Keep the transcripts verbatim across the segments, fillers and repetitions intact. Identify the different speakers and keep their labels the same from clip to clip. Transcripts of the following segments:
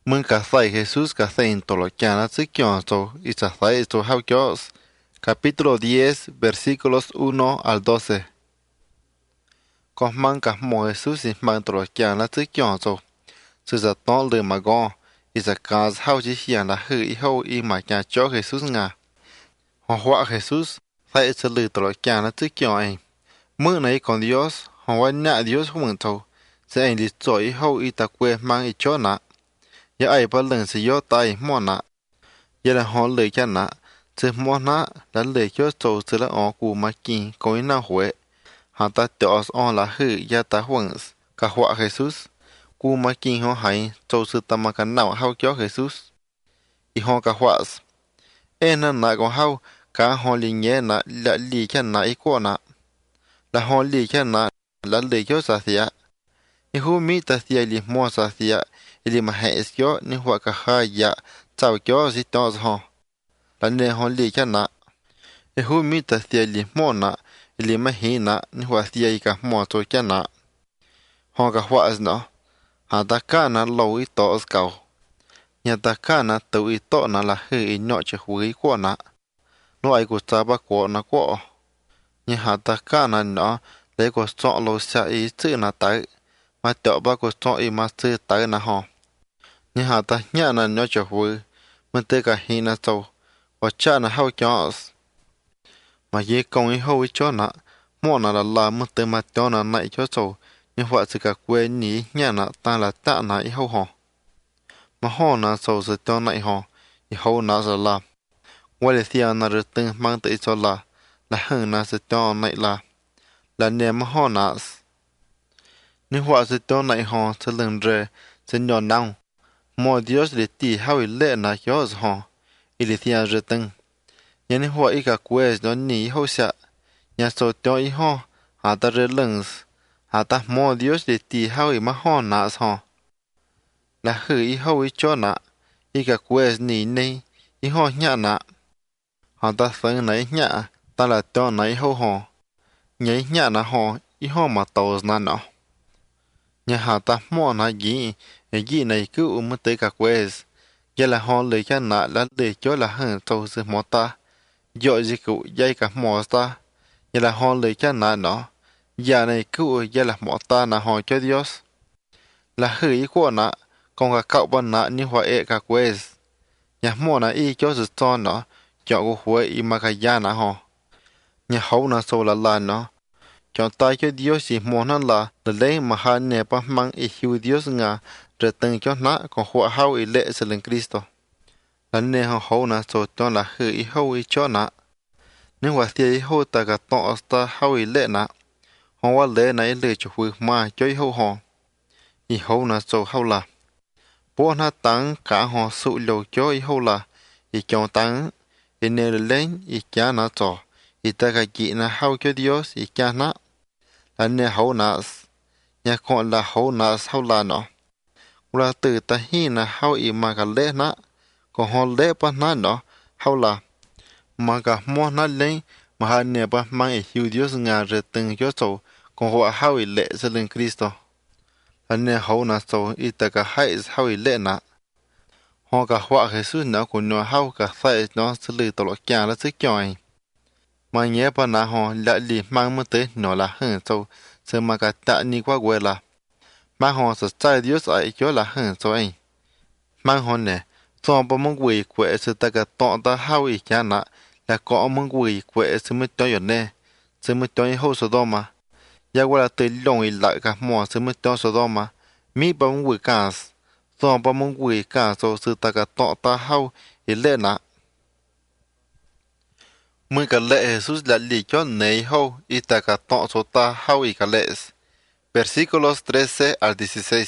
Speaker 1: Mun cazai Jesús cazai toloquiana tziquionzo y zazai esto hauquios. Capítulo diez, versículos uno al doce. Cosman casmo Jesús y man toloquiana tziquionzo. Se zaton de magon y zacaz hauchichian la hu y hou y machacho Jesús nga. Hua Jesús, sai etzeli toloquiana tziquion. Mun ahí con Dios, hua na Dios humunto. Se en listo y hou y tacue man y chona. Ya ai pa lần si yo tai mo na ya la hon le cha na se mo na la le yo so se la o ku ma kin ko na hue ha ta tos on la hu ya ta huans ka hua Jesus ku ma kin ho hai so se ta ma ka na hau kyo Jesus i ho ka huas e na na ko hau ka ho li nye na la li cha na i ko na la ho li cha na la le yo sa sia i hu mi ta sia li mo sa sia ili mahes yo ni hua ka ha ya chao yo si tos ho la ne ho li cha na e hu mi ta sia li mo na ili mahi na ni hua sia i ka mo to cha na ho ka hua as no ha ta ka na lo i to os kau nya ta ka na tu i to na la he i no che hui ko na no ai ko ta ba ko na ko nya ha ta ka na no le ko so lo sa i chu na ta ma to ba ko so i ma chu ta na ho ni ha ta nya na no cho hu ma te ka hi na to wa cha na hau chos ma ye kong i ho i cho na mo na la la ma te ma to na na i cho so ni hwa se ka kwe ni nya na ta la ta na i ho ho ma ho na so se to na i ho i ho na sa la wa le sia na re ten mang te i so la la hang na se to na i la la ne ma ho na ni hwa se to na i ho se leng re se nyo nang mo Dios le ti hau i le na yos ho i le tia retan ya ni hua i ka kwes no ni ho sia ya so to i ho ha ta re lengs ha ta mo Dios le ti hau i ma ho na ho la hu i ho i cho na i ka kwes ni nei i ho nya na ha ta sang na i nya ta la to na i ho ho nya i nya na ho i ho ma tos na no nya ha ta mo na gi e gi nei ku um te ka kwes ya la hon le cha na la le cho la han to se mo ta yo ji ku ya ka mo ta ya la hon le cha na no ya nei ku ya la mo ta na ho cho Dios la hu i ko na con ka ka ba na ni hua e ka kwes ya mo na i cho se to no cho ko hue i ma ka ya na ho nya ho na so la la no cho ta cho Dios si mo na la le le ma ha ne pa mang i hu Dios nga re ten cho na con hua hau i le se len Cristo la ne ho ho na so to la hu i ho i cho na ne wa ti i ho ta ka to sta hau i le na ho wa le na i le cho hu ma cho i ho ho i ho na so hau la po na tang ka ho su lo cho i ho la i cho tang i ne le len i kya na to i ta ka ki na hau cho Dios i kya na la ne ho na ya con la ho na hau la no la từ ta hi na hau i ma ka le na ko ho le pa na no hau la ma ka mo na le ma ha ne pa ma i hu Dios nga re ten yo so con ho hau i le se len Cristo la ne ho na so i ta ka hai hau i le na ho ka hwa Jesus na ko no hau ka sai no se le to lo kya la se kyoi ma nye pa na ho la li mang mo te no la hen so se ma ka ta ni kwa gwe la ma ho sa sai Dios ai cho la hen so ai ma ho ne so pa mong wi kwe se ta ka to ta hau i kya na la ko mong wi kwe se me to yo ne se me to i ho so do ma ya wa la te long i la ka mo se me to so do ma mi pa mong wi ka so pa mong wi ka so se ta ka to ta hau i le na Muy ka le Jesús la li cho nei ho y ta ka to so ta hau i ka les. Versículos trece al dieciséis.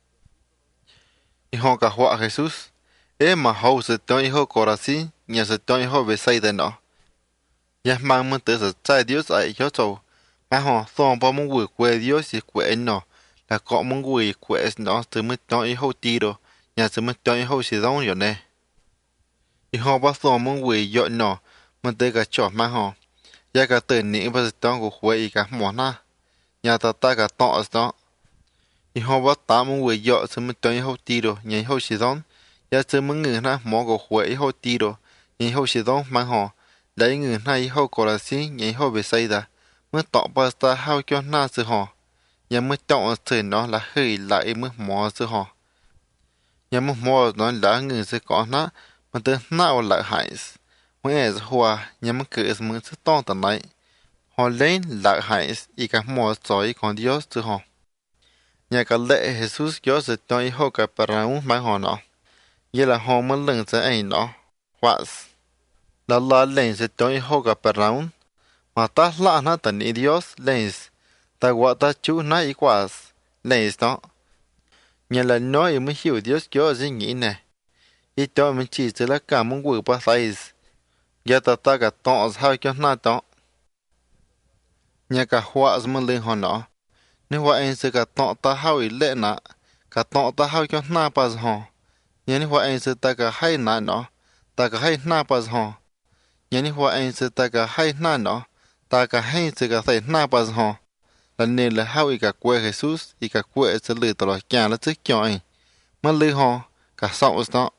Speaker 1: Y ho ka hua Jesús. E ma ho se to i ho korasi, nya se to i ho besai de no. Ya mang mun te se chai Dios ai cho so. Ma ho so pa mong wu kwe Dios y kwe no. La ko mong wu kwe no se mu to i ho tiro, nya se mu to i ho si don yo ne. Y ho pa so mong wu yo no. Mình tới cả chọt mà ho, ya cả tên nị bây giờ tao cũng huệ cả mỏ na, nhà ta ta cả tọ đó, y họ bắt tám một người dọ sẽ mới tới hậu tì đồ nhảy hậu sĩ đón ya sẽ mới người na mỏ gỗ huệ hậu tì đồ nhảy hậu sĩ đón mang họ lấy người na hậu cổ là xí nhảy hậu về xây ra mới tọ ba ta hậu cho na sự họ ya mới tọ sự nó là hơi lại mới mỏ sự họ ya mới mỏ nó là người sẽ có na mà tới nào lại hại mới è hoa ya mới cứ mới sẽ to tận lại họ lên lại hại y cả mỏ sỏi còn Dios sự họ nhà cái lễ Jesus cho sự tôi hô cả parang mai họ nó, như là họ muốn lần sẽ ấy nó, hoặc là là lên sẽ tôi hô cả parang, mà ta là nó tận ý Dios lên, ta gọi ta chú nó ý quả lên đó, như là nói mới hiểu Dios cho gì nghĩ nè, ý cho mình chỉ là cả mong vừa ba sai, giờ ta ta cả tỏ sao cho nó đó, nhà cái hoa mà lên họ nó. Nếu hoa anh sẽ cả tọ ta hao ý lệ nạ, cả tọ ta hao cho na pas hò. Nếu hoa anh sẽ ta cả hay nạ nó, ta cả hay na pas hò. Nếu hoa anh sẽ ta cả hay na nó, ta cả hay sẽ cả thấy na pas hò. Là nên là hao ý cả quê Jesus, ý cả quê sẽ lừa tỏ là chàng là chức cho anh. Mà lừa hò, cả sọ đó.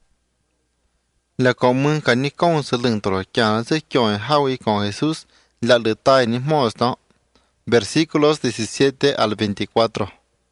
Speaker 1: Là có mương cả ní con sẽ lừa tỏ là chàng là chức cho anh hao ý con Jesus, là lừa tay ní mò đó. Versículos diecisiete al veinticuatro.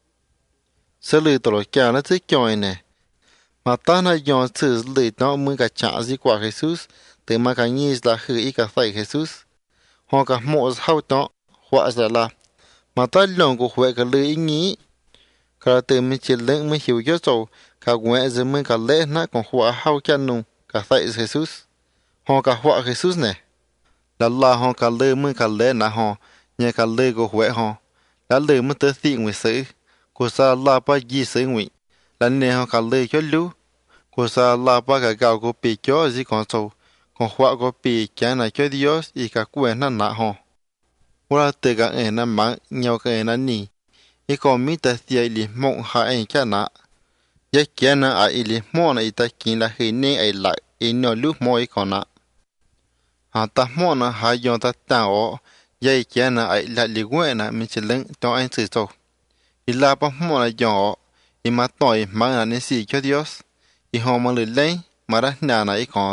Speaker 1: Sẽ lừa tỏ kia nó thích cho này. Mà ta nói dọn sự lừa nó mới cả trả gì qua Jesus, từ mà cả nhi là hư ý cả phải Jesus. Họ cả mộ hậu đó, hóa ra là. Mà ta lòng của huệ cả lừa ý nghĩ. Cả từ mình chỉ lệnh mới hiểu cho rồi, cả quẹ giờ mới cả lễ nó còn hóa hậu chân nung, cả phải Jesus. Họ cả hóa Jesus này. Là là họ cả lừa mới cả lễ nà họ. Nhà cả lời của huệ họ, đã lời mới tới thiện người sự, của sa la ba gì sự nguyện, là nên họ cả lời cho lưu, của sa la ba cả gạo của bị cho gì còn sâu, còn huệ của bị cái này cho Dios, ý cả quên nó nạ họ. Qua từ cả em nó mang nhau cái em nó nỉ, ý còn mi ta thiệt li mong hạ em cái nạ, giá cái nó ai li mong này ta kiến là hình nên ai lại, ý nó lúc mò ý còn nạ. Họ ta mong nó hai dòng ta tạo dây kia na ai là li quê na mình chỉ lưng cho anh xử sâu. Ý là bao mô là nhỏ, ý mà tội mà là nên xì cho Dios, ý họ mà lười lấy mà đã nà na ý con.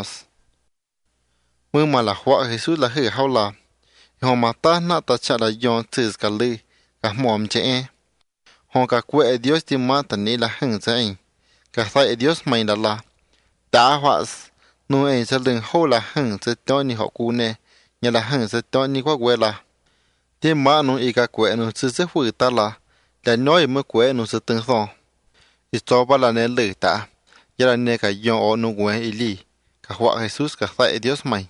Speaker 1: Mưa mà là hóa Jesus là hư hao là, ý họ mà ta na ta chả là dọn xử cả lư, cả mồm trẻ em. Họ cả quê Dios thì mà ta ní là hưng cho anh, cả thay Dios mày là là, đã hóa nuôi anh sẽ lưng hô là hưng sẽ cho ni họ cú nè. Nhà là hằng sẽ cho ni qua quê là thế mà nó ý cả quê nó sẽ sẽ vui ta là để nói mới quê nó sẽ từng thọ ít cho ba là nên lử ta giờ là nên cả dòng ở nó quê ý li cả hóa Jesus cả tại Dios mày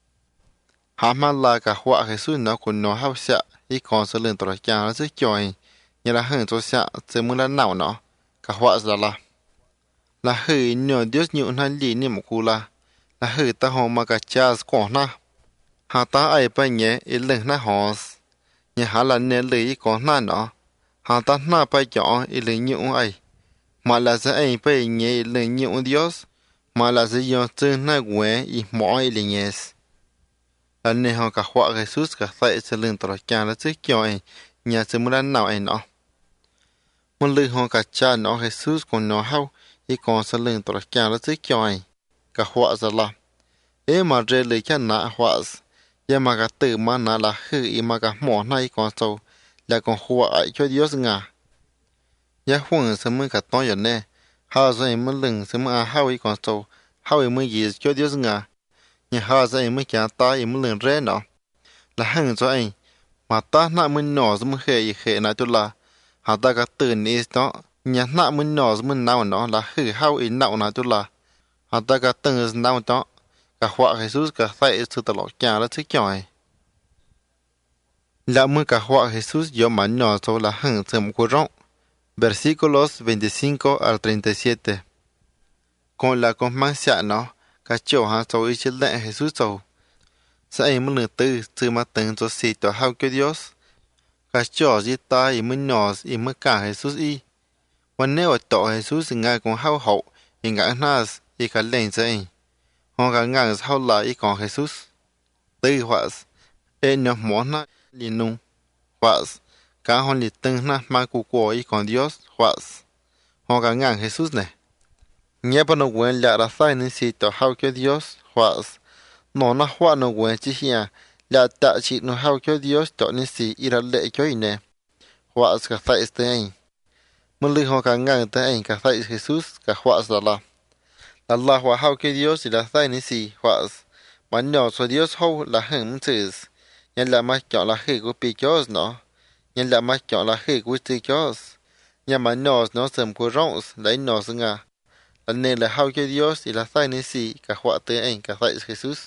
Speaker 1: hả mà là cả hóa Jesus nó còn nó hao sợ ý còn sẽ lên tòa cha nó sẽ cho anh nhà là hằng cho sợ sẽ muốn là nào nó cả hóa ra là là hơi nhờ Dios nhượng hai li ni một cú là là hơi ta họ mà cả cha có na hà ta ai bây nhé ý lưng na họ nhà hà là nên lý có na nó hà ta na bây nhỏ ý lưng nhung ai mà là sẽ ai bây nhé ý lưng nhung Dios mà là sẽ do chân na quê ý mỏ ý lưng nhé là nên họ cả hóa Jesus cả tại sẽ lưng tỏ cha là sức cho ai nhà sẽ muốn nào ai nó một lưng họ cả cha nó Jesus còn nó hao ý còn sẽ lưng tỏ cha là sức cho ai cả hóa ra là ế mà rê lì cha nạ hóa giờ mà cả từ mà nà là hư ý mà cả mỏ này còn sâu là còn hóa cho Dios ngà giờ huống sẽ mới cả to giờ nè hao rồi mới lưng sẽ mới hao ý còn sâu hao ý mới gì cho Dios ngà nhà hao rồi mới cả ta ý mới lưng rê nó là hằng cho anh mà ta nà mới nọ sẽ mới khề khề nà cho là hao ta cả từ ní đó nhà nà mới nọ sẽ mới nào nó là hư hao ý nào nà cho là hao ta cả từ nào đó cả hóa Jesus cả tại sự tận lọt nhà là thích chọi là mới cả hóa Jesus do mà nhỏ số là hằng sớm của rong versículos veinticinco al treinta y siete còn là con mang xạ nó cả chỗ hàng số ý chết lệ Jesus số sẽ ấy mới nửa tư sự mà từng cho xì tỏa hao cho Dios cả chỗ gì ta ý mới nhỏ ý mới cả Jesus ý và nếu ở tổ Jesus ngay còn hao hậu ý ngã nas ý cả lên dậy họ cả ngang sau lại ý còn Jesus tư hóa ê nhỏ món na liền nung hóa cá hòn liệt tưng na mà cụ quả y con Dios hoas hòn cả ngang Jesus này nhớ bao nó quen lạ ra sai nên si tao hao cho Dios hoas nó na hoa nó quen chỉ hiền lạ tạ chỉ nó hao cho Dios tao nên si ira lệ cho y nè hoas cả sai tên mình lưu hòn cả ngang tên cả sai Jesus cả hoas là la Allah hoa hao cho Dios là sai nên si hoas mà nhỏ cho Dios hao là hưởng chữ nhân là mà chọn là hệ của pi Dios nó nhân là mà chọn là hệ của pi Dios nhân mà nhỏ nó sớm của rong lấy nhỏ sang à lần này là hao cho Dios là sai nên si cả họa tới anh cả sai Jesus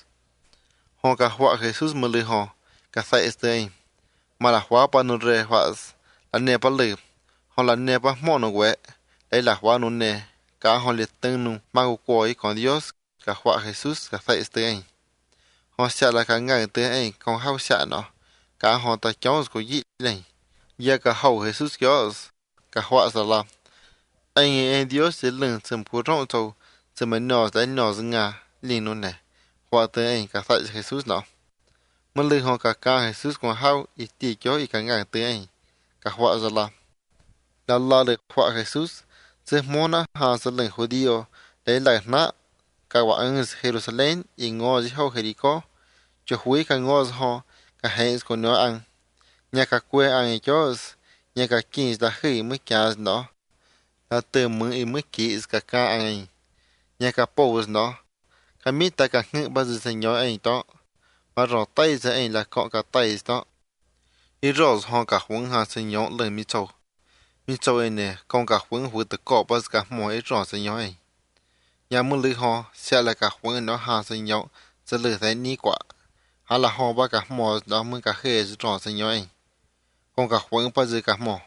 Speaker 1: họ cả họa Jesus mà lừa họ cả sai tới anh mà là họa bao nhiêu rẻ họa lần này bao lừa họ lần này bao món nó quẹ đây là họa nó nè cả họ liệt tên nó mà của coi còn Dios cả họa Jesus cả sai tới anh họ sẽ là cả ngày tới anh còn hao sẽ nó cả họ ta cháu của gì này giờ cả hậu Jesus Dios cả họa sẽ làm anh em Dios sẽ lần sớm của rong tàu sớm mà nhỏ tới nhỏ dưng à liền luôn này họa tới anh cả phải Jesus nó mà lừa họ cả cả Jesus còn hao ít tí cho ít cả ngày tới anh cả họa sẽ làm là là được họa Jesus sẽ muốn nó họ sẽ lần hồi đi để lại nã cả vạn Jerusalem y ngõ gì hậu Jericho cho huế cả ngõ họ cả hay còn nó ăn nhà cả quê ăn cho nhà cả kinh là hơi mới cả nó là từ mới mới kỹ cả cả ăn nhà cả pose nó cả mít ta cả ngự bao giờ sẽ nhớ anh đó mà rõ tay sẽ anh là cọ cả tay đó ý rõ họ cả huống hà sẽ nhớ lần mi châu mi châu anh nè con cả huống vừa từ cọ bao giờ cả mọi rõ sẽ nhớ anh nhà muốn lừa họ sẽ là cả huống nó hà sẽ nhớ sẽ lừa thấy ní quả hà là họ ba cả mọi đó mới cả khề rõ sẽ nhớ anh con cả huống bao giờ cả mọi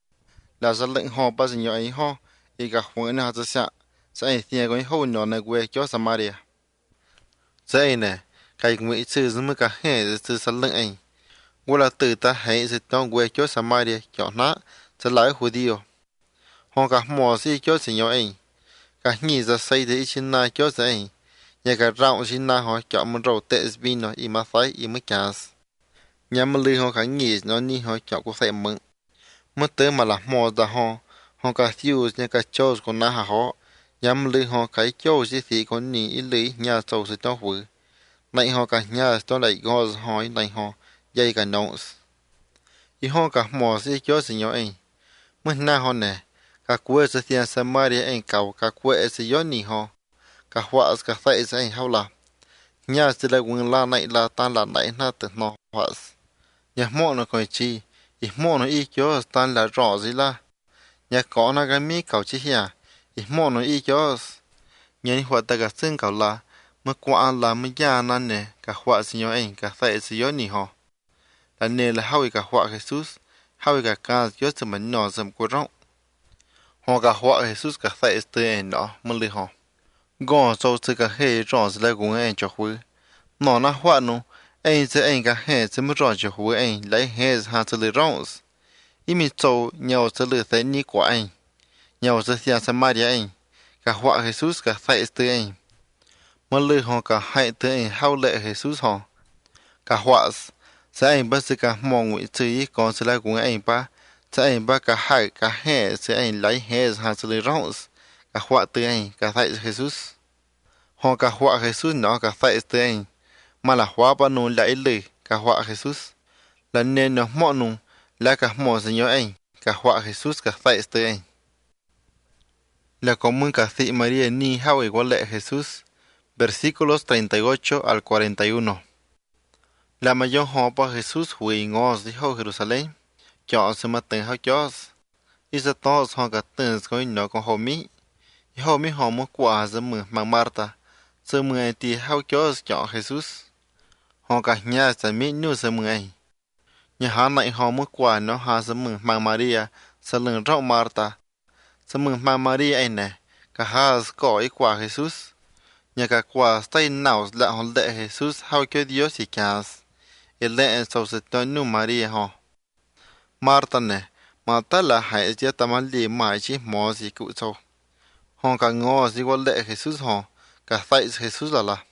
Speaker 1: là sẽ lệnh họ bao giờ nhớ anh họ ý cả huống nó sẽ sẽ sẽ thì cái hậu nhỏ này quê cho Samaria dễ nè cái người sư giống như cả hệ sư sẵn lưng anh ngô là từ ta hãy sẽ cho quê cho Samaria cho nó sẽ lại hồi điều họ cả mò gì cho sẽ nhau anh cả nhị ra xây thì trên na cho sẽ anh nhà cả rau trên na họ chọn một rau tệ pin nó im mà phải im mới cả nhà mà lừa họ cả nhị nó ni họ chọn có thể mượn mất tới mà là mò ra họ họ cả tiêu nhà cả cho còn na họ nhắm lư họ cái châu chỉ thị con nỉ ý lý nhà sầu sẽ cho vử này họ cả nhà cho lại gò hỏi này họ dây cả nông ý họ cả mò sẽ cho sẽ nhau anh mới na họ nè cả quê sẽ tiền Samaria anh cầu cả quê sẽ gió nỉ họ cả họa cả phải sẽ anh hao là nhà sẽ là quân la này là tan là này na từ nó họa nhà mò nó coi chi ý mò nó ý cho tan là rõ gì là nhà có nó cái mi cầu chi hả ý mò nó ý cho nhà hoạt ta cả xương cầu là mà qua là mới raนั่น nè cả họa xin nhau anh cả phải xin nhau nỉ họ là nè là hao cả họa Jesus hao cả ca cho sự mình nhỏ sầm của rong họ cả họa Jesus cả phải từ anh đó mà lì họ gõ sau sự cả hệ rõ là của anh cho huế nó na họa nó anh sẽ anh cả hệ sẽ mới rõ cho huế anh lấy hệ hà sự lì rong ý mình châu nhau sự lì thế ní của anh nhau sẽ xem Samaria anh cả họa Jesus cả phải từ anh mà lừa họ cả hai từ anh hao lệ Jesus họ cả họa sẽ anh bắt sự cả mong nguyện chữ còn sẽ là của anh ba sẽ anh ba cả hai cả hệ sẽ anh lấy hệ hà sự lì rong cả họa từ anh cả phải Jesus họ cả họa Jesus nó cả phải từ anh mà là họa ba nôn lấy lì cả họa Jesus là nên nó mọ nôn là cả mọ sẽ nhớ anh cả họa Jesus cả phải từ anh la común casi María ni hao igual a Jesús. Versículos treinta y ocho al cuarenta y uno. La mayor hopa Jesús fue en Oz dijo Jerusalén. Cho se maten hao chos. Y se todos hao gaten coi no con homi. Y homi homo qua se mu mang Marta. Se mu en ti hao chos cho Jesús. Ho cả nhà se mi nu se mu en. Nhà hà này homo qua no ha se mu mang Maria. Se lưng rau Marta. Se mừng mang Maria anh nè, cả hai có ý quả Jesus, nhà cả quả tay nào là họ lệ Jesus hao cho Dios thì cả, ý lệ sau sự cho nu Maria họ. Marta nè, Marta là hãy chia tâm lý mãi chỉ mò gì cụ sau. Họ cả ngõ gì qua lệ Jesus họ, cả tay Jesus là là.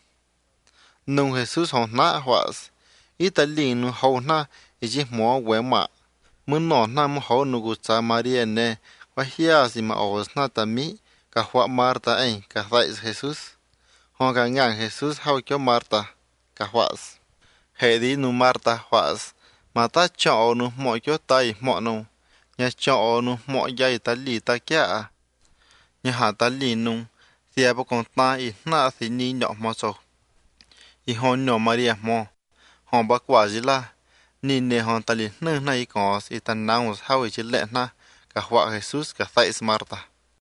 Speaker 1: Nung Jesus họ nã hóa, ý ta liền nu hậu nã, ý chỉ mò quẻ mạ. Muốn nọ na mua hậu nụ cha Maria nè, và hia gì mà ở na ta mi, cả hoa Marta ấy, cả tại Jesus. Họ cả ngang Jesus hậu cho Marta, cả hoa. Hệ đi nụ Marta hoa, mà ta cho nụ mọi cho tay mọi nụ, nhà cho nụ mọi dây ta lì ta kia, nhà hạ ta lì nụ, thì bà con ta ít na thì ni nhỏ mà sao. Ý hôn nhỏ Maria mò, hòn bác quả gì là, nhìn nè hòn ta lì nâng này có sĩ ta nào hao ý chí lệ na, cả họa Jesus cả tại Marta.